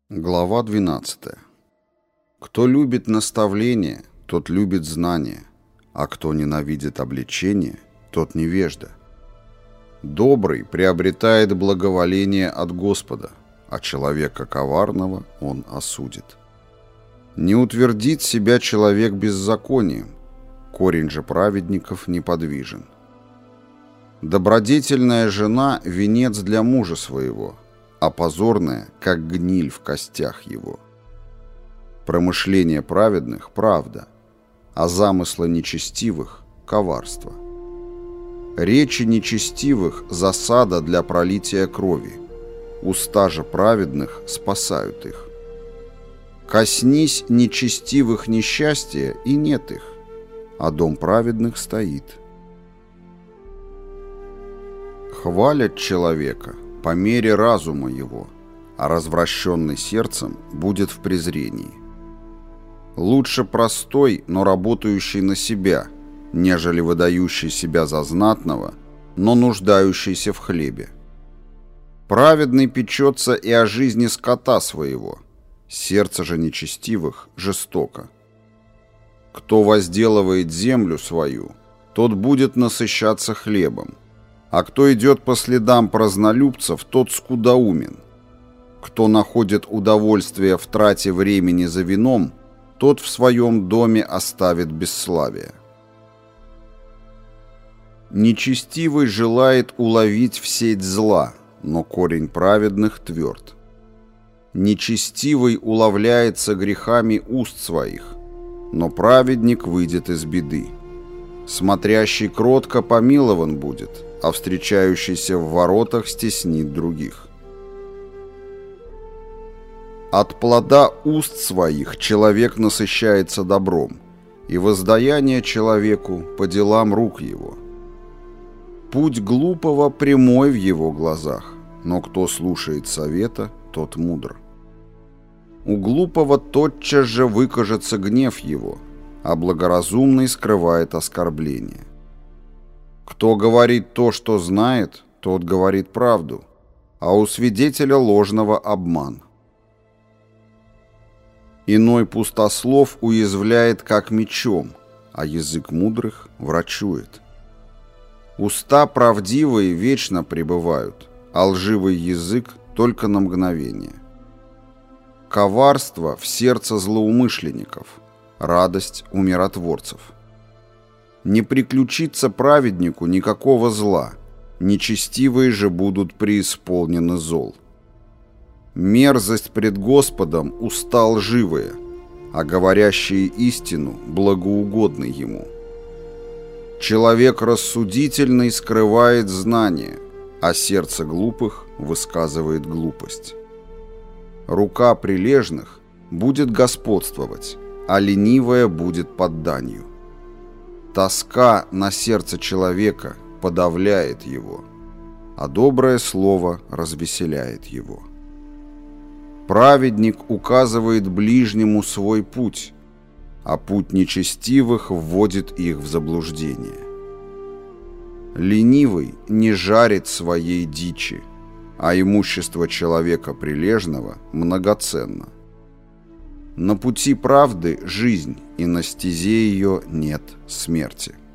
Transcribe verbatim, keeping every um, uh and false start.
Глава двенадцатая. Кто любит наставление, тот любит знание, а кто ненавидит обличение, тот невежда. Добрый приобретает благоволение от Господа, а человека коварного он осудит. Не утвердит себя человек беззаконием, корень же праведников неподвижен. Добродетельная жена – венец для мужа своего, а позорная, как гниль в костях его. Промышление праведных – правда, а замыслы нечестивых – коварство. Речи нечестивых – засада для пролития крови, уста же праведных спасают их. Коснись нечестивых несчастья, и нет их, а дом праведных стоит. Хвалят человека по мере разума его, а развращенный сердцем будет в презрении. Лучше простой, но работающий на себя, нежели выдающий себя за знатного, но нуждающийся в хлебе. Праведный печется и о жизни скота своего, сердце же нечестивых жестоко. Кто возделывает землю свою, тот будет насыщаться хлебом, а кто идет по следам празднолюбцев, тот скудоумен. Кто находит удовольствие в трате времени за вином, тот в своем доме оставит бесславие. Нечестивый желает уловить в сеть зла, но корень праведных тверд. Нечестивый уловляется грехами уст своих, но праведник выйдет из беды. Смотрящий кротко помилован будет, а встречающийся в воротах стеснит других. От плода уст своих человек насыщается добром, и воздаяние человеку по делам рук его. Путь глупого прямой в его глазах, но кто слушает совета, тот мудр. У глупого тотчас же выкажется гнев его, а благоразумный скрывает оскорбление. Кто говорит то, что знает, тот говорит правду, а у свидетеля ложного обман. Иной пустослов уязвляет как мечом, а язык мудрых врачует. Уста правдивые вечно пребывают, а лживый язык только на мгновение. Коварство в сердце злоумышленников, радость у миротворцев. Не приключится праведнику никакого зла, нечестивые же будут преисполнены зол. Мерзость пред Господом уста лживые, а говорящие истину благоугодны Ему. Человек рассудительный скрывает знание, а сердце глупых высказывает глупость. Рука прилежных будет господствовать, а ленивая будет под данью. Тоска на сердце человека подавляет его, а доброе слово развеселяет его. Праведник указывает ближнему свой путь, а путь нечестивых вводит их в заблуждение. Ленивый не жарит своей дичи, а имущество человека прилежного многоценно. На пути правды жизнь, и на стезе ее нет смерти.